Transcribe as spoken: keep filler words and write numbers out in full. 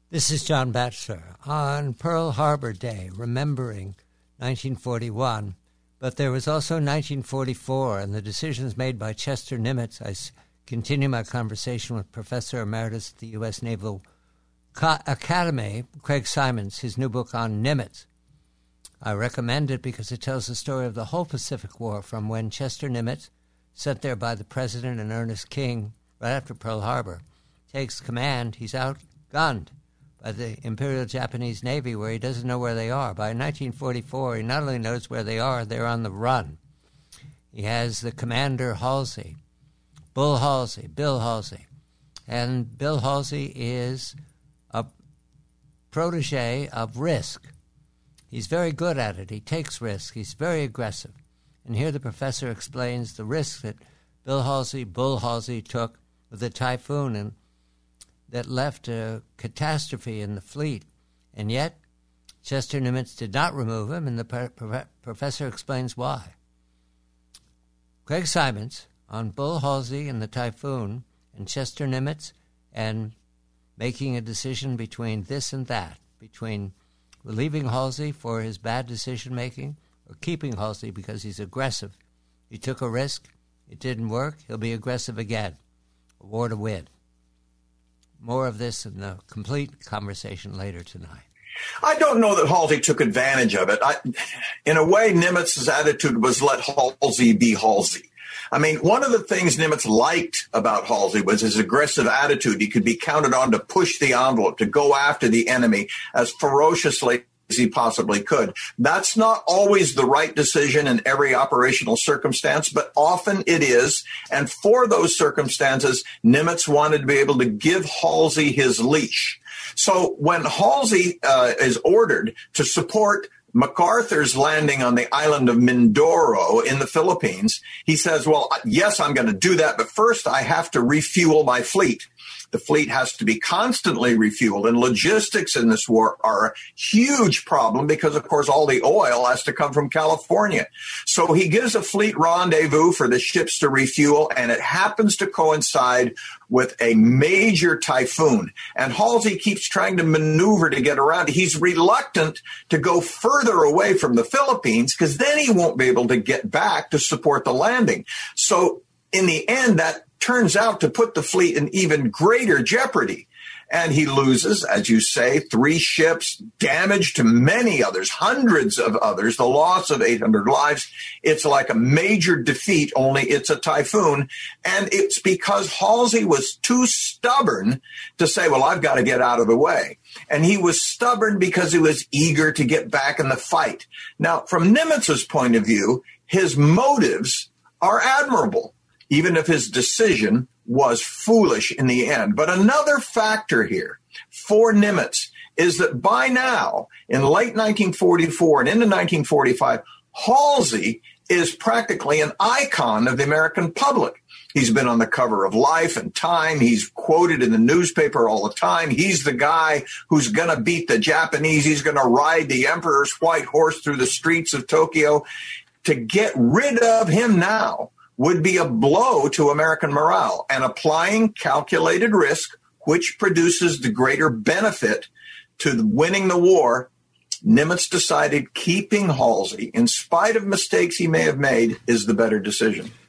This is John Batchelor. On Pearl Harbor Day, remembering nineteen forty-one, but there was also nineteen forty-four and the decisions made by Chester Nimitz. I s- continue my conversation with Professor Emeritus at the U S Naval Co- Academy, Craig Simons, his new book on Nimitz. I recommend it because it tells the story of the whole Pacific War from when Chester Nimitz, sent there by the President and Ernest King right after Pearl Harbor, takes command. He's outgunned by the Imperial Japanese Navy where he doesn't know where they are. By nineteen forty-four, he not only knows where they are, they're on the run. He has the commander Halsey, Bull Halsey, Bill Halsey. And Bill Halsey is a protege of risk. He's very good at it. He takes risks. He's very aggressive. And here the professor explains the risk that Bill Halsey, Bull Halsey took with the typhoon and that left a catastrophe in the fleet. And yet, Chester Nimitz did not remove him, and the pro- pro- professor explains why. Craig Simons on Bull Halsey and the typhoon and Chester Nimitz and making a decision between this and that, between relieving Halsey for his bad decision-making or keeping Halsey because he's aggressive. He took a risk. It didn't work. He'll be aggressive again. A war to win. More of this in the complete conversation later tonight. I don't know that Halsey took advantage of it. I, in a way, Nimitz's attitude was let Halsey be Halsey. I mean, one of the things Nimitz liked about Halsey was his aggressive attitude. He could be counted on to push the envelope, to go after the enemy as ferociously as he possibly could. That's not always the right decision in every operational circumstance, but often it is. And for those circumstances, Nimitz wanted to be able to give Halsey his leash. So when Halsey uh, is ordered to support MacArthur's landing on the island of Mindoro in the Philippines, he says, well, yes, I'm going to do that, but first I have to refuel my fleet. The fleet has to be constantly refueled, and logistics in this war are a huge problem because, of course, all the oil has to come from California. So he gives a fleet rendezvous for the ships to refuel, and it happens to coincide with a major typhoon. And Halsey keeps trying to maneuver to get around. He's reluctant to go further away from the Philippines because then he won't be able to get back to support the landing. So in the end, that turns out to put the fleet in even greater jeopardy. And he loses, as you say, three ships, damage to many others, hundreds of others, the loss of eight hundred lives. It's like a major defeat, only it's a typhoon. And it's because Halsey was too stubborn to say, well, I've got to get out of the way. And he was stubborn because he was eager to get back in the fight. Now, from Nimitz's point of view, his motives are admirable, even if his decision was foolish in the end. But another factor here for Nimitz is that by now, in late nineteen forty-four and into nineteen forty-five, Halsey is practically an icon of the American public. He's been on the cover of Life and Time. He's quoted in the newspaper all the time. He's the guy who's going to beat the Japanese. He's going to ride the emperor's white horse through the streets of Tokyo. To get rid of him now would be a blow to American morale, and applying calculated risk, which produces the greater benefit to winning the war, Nimitz decided keeping Halsey, in spite of mistakes he may have made, is the better decision.